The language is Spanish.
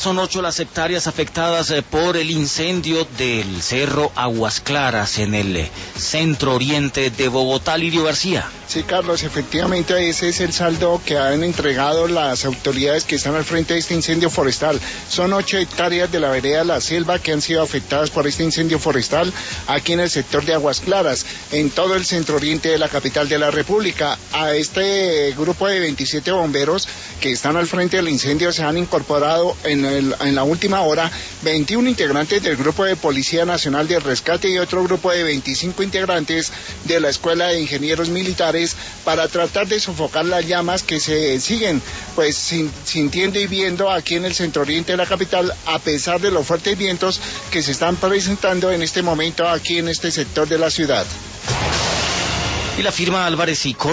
Son 8 las hectáreas afectadas por el incendio del Cerro Aguas Claras en el centro oriente de Bogotá. Lirio García. Sí, Carlos, efectivamente ese es el saldo que han entregado las autoridades que están al frente de este incendio forestal. Son 8 hectáreas de la vereda La Selva que han sido afectadas por este incendio forestal aquí en el sector de Aguas Claras, en todo el centro oriente de la capital de la República. A este grupo de 27 bomberos que están al frente del incendio se han incorporado en la última hora 21 integrantes del Grupo de Policía Nacional de Rescate y otro grupo de 25 integrantes de la Escuela de Ingenieros Militares para tratar de sofocar las llamas que se siguen pues sintiendo y viendo aquí en el centro oriente de la capital, a pesar de los fuertes vientos que se están presentando en este momento aquí en este sector de la ciudad. Y la firma Álvarez y